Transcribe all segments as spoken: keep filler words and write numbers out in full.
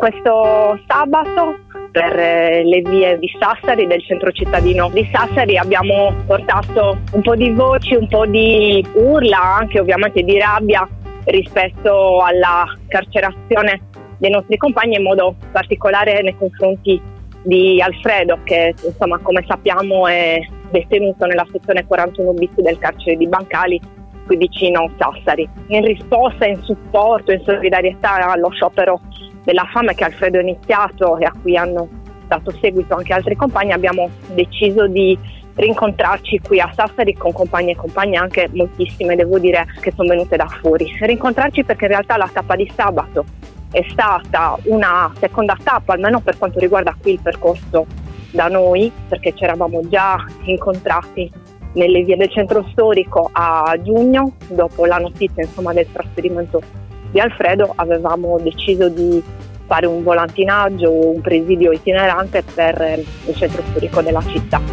Questo sabato per le vie di Sassari, del centro cittadino di Sassari, abbiamo portato un po' di voci, un po' di urla, anche ovviamente di rabbia rispetto alla carcerazione dei nostri compagni, in modo particolare nei confronti di Alfredo, che insomma, come sappiamo, è detenuto nella sezione quarantuno bis del carcere di Bancali, qui vicino Sassari. In risposta, in supporto, in solidarietà allo sciopero della fame che Alfredo ha iniziato e a cui hanno dato seguito anche altri compagni, abbiamo deciso di rincontrarci qui a Sassari con compagni e compagne, anche moltissime devo dire, che sono venute da fuori. Rincontrarci perché in realtà la tappa di sabato è stata una seconda tappa, almeno per quanto riguarda qui il percorso da noi, perché ci eravamo già incontrati nelle vie del centro storico a giugno. Dopo la notizia insomma del trasferimento di Alfredo, avevamo deciso di fare un volantinaggio, un presidio itinerante per il centro storico della città.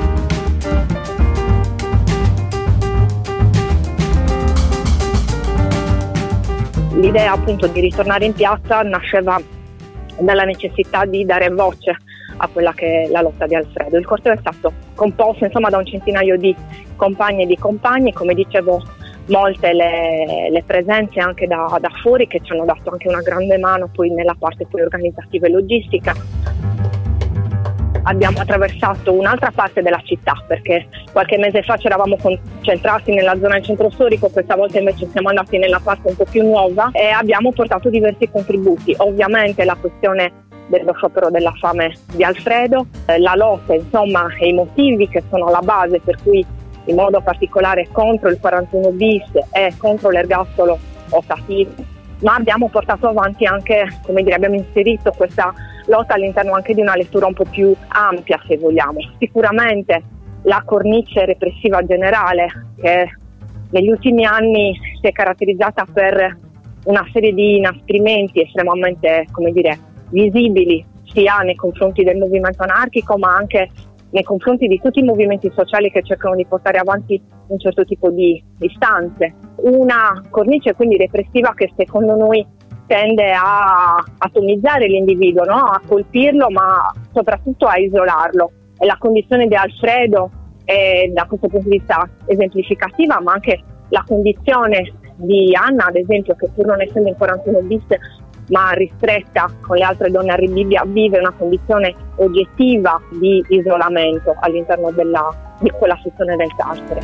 L'idea appunto di ritornare in piazza nasceva dalla necessità di dare voce a quella che è la lotta di Alfredo. Il corteo è stato composto insomma da un centinaio di compagne e di compagni, come dicevo molte le, le presenze anche da, da fuori, che ci hanno dato anche una grande mano poi nella parte poi organizzativa e logistica. Abbiamo attraversato un'altra parte della città, perché qualche mese fa ci eravamo concentrati nella zona del centro storico, questa volta invece siamo andati nella parte un po' più nuova e abbiamo portato diversi contributi. Ovviamente la questione dello sciopero della fame di Alfredo, eh, la lotta insomma e i motivi che sono alla base, per cui in modo particolare contro il quarantuno bis e contro l'ergastolo ottativo, ma abbiamo portato avanti anche, come dire, abbiamo inserito questa lotta all'interno anche di una lettura un po' più ampia, se vogliamo. Sicuramente la cornice repressiva generale, che negli ultimi anni si è caratterizzata per una serie di inasprimenti estremamente, come dire, visibili, sia nei confronti del movimento anarchico, ma anche nei confronti di tutti i movimenti sociali che cercano di portare avanti un certo tipo di istanze. Una cornice quindi repressiva che secondo noi tende a atomizzare l'individuo, no? A colpirlo, ma soprattutto a isolarlo. E la condizione di Alfredo è da questo punto di vista esemplificativa, ma anche la condizione di Anna, ad esempio, che pur non essendo in quarantuno bis ma ristretta con le altre donne a Rebibbia, vive una condizione oggettiva di isolamento all'interno della, di quella sezione del carcere.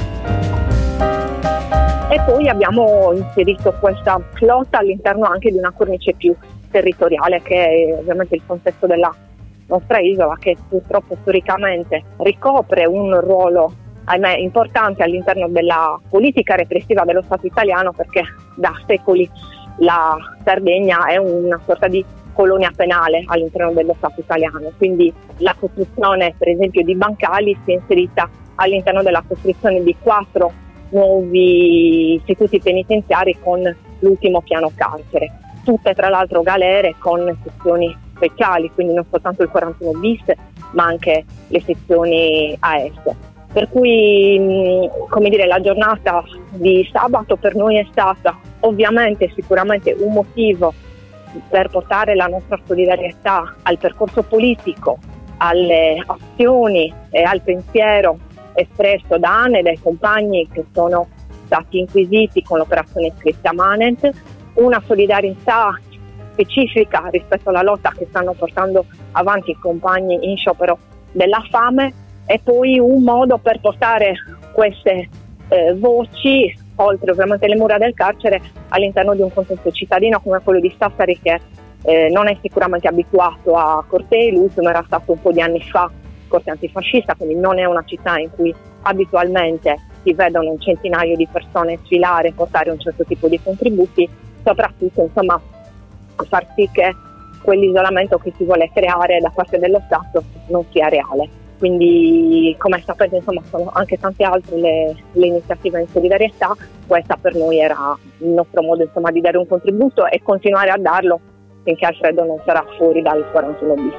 E poi abbiamo inserito questa lotta all'interno anche di una cornice più territoriale, che è ovviamente il contesto della nostra isola, che purtroppo storicamente ricopre un ruolo, ahimè, importante all'interno della politica repressiva dello Stato italiano, perché da secoli la Sardegna è una sorta di colonia penale all'interno dello Stato italiano, quindi la costruzione per esempio di Bancali si è inserita all'interno della costruzione di quattro nuovi istituti penitenziari con l'ultimo piano carcere, tutte tra l'altro galere con sezioni speciali, quindi non soltanto il quarantuno bis ma anche le sezioni A S. Per cui, come dire, la giornata di sabato per noi è stata ovviamente sicuramente un motivo per portare la nostra solidarietà al percorso politico, alle azioni e al pensiero espresso da Anna e dai compagni che sono stati inquisiti con l'operazione Scripta Manent, una solidarietà specifica rispetto alla lotta che stanno portando avanti i compagni in sciopero della fame, e poi un modo per portare queste eh, voci oltre ovviamente le mura del carcere all'interno di un contesto cittadino come quello di Sassari, che eh, non è sicuramente abituato a cortei. L'ultimo era stato un po' di anni fa, corte antifascista, quindi non è una città in cui abitualmente si vedono un centinaio di persone sfilare e portare un certo tipo di contributi, soprattutto insomma far sì che quell'isolamento che si vuole creare da parte dello Stato non sia reale. Quindi, come sapete, insomma, sono anche tante altre le, le iniziative in solidarietà. Questa per noi era il nostro modo, insomma, di dare un contributo e continuare a darlo finché Alfredo non sarà fuori dal quarantuno bis.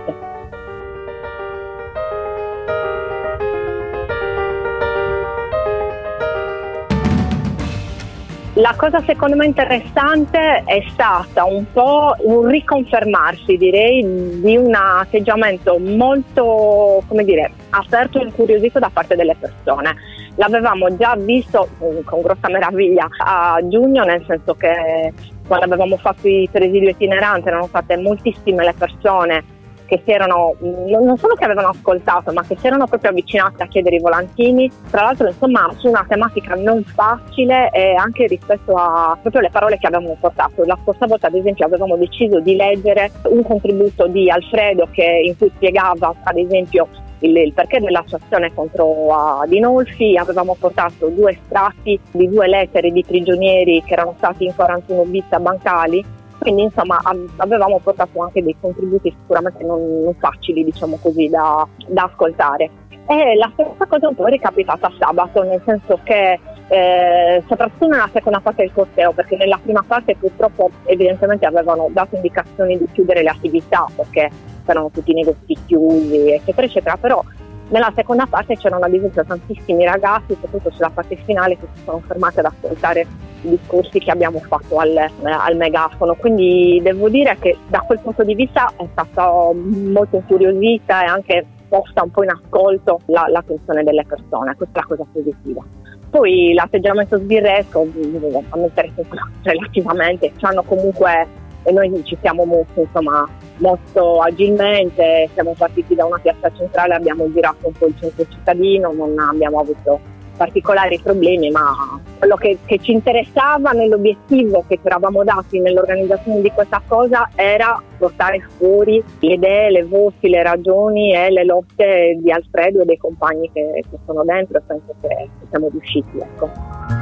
La cosa secondo me interessante è stata un po' un riconfermarsi, direi, di un atteggiamento molto, come dire, aperto e incuriosito da parte delle persone. L'avevamo già visto con grossa meraviglia a giugno, nel senso che quando avevamo fatto il presidio itinerante erano state moltissime le persone che si erano, non solo che avevano ascoltato, ma che si erano proprio avvicinate a chiedere i volantini, tra l'altro insomma su una tematica non facile e anche rispetto a proprio le parole che avevamo portato. La scorsa volta ad esempio avevamo deciso di leggere un contributo di Alfredo che, in cui spiegava ad esempio il, il perché dell'attuazione contro Adinolfi. Avevamo portato due estratti di due lettere di prigionieri che erano stati in quarantuno bis a Bancali. Quindi insomma avevamo portato anche dei contributi sicuramente non, non facili, diciamo così, da, da ascoltare. E la stessa cosa un po' è ricapitata sabato, nel senso che eh, soprattutto nella seconda parte del corteo, perché nella prima parte purtroppo evidentemente avevano dato indicazioni di chiudere le attività perché erano tutti i negozi chiusi, eccetera, eccetera, però nella seconda parte c'erano ad esempio tantissimi ragazzi, soprattutto sulla parte finale, che si sono fermati ad ascoltare i discorsi che abbiamo fatto al, al megafono, quindi devo dire che da quel punto di vista è stata molto incuriosita e anche posta un po' in ascolto la, l'attenzione delle persone, questa è la cosa positiva. Poi l'atteggiamento sbirresco, devo ammettere che relativamente ci hanno comunque, e noi ci siamo mossi insomma molto agilmente, siamo partiti da una piazza centrale, abbiamo girato un po' il centro cittadino, non abbiamo avuto particolari problemi, ma quello che, che ci interessava nell'obiettivo che ci eravamo dati nell'organizzazione di questa cosa era portare fuori le idee, le voci, le ragioni e le lotte di Alfredo e dei compagni che, che sono dentro, e penso che siamo riusciti, ecco.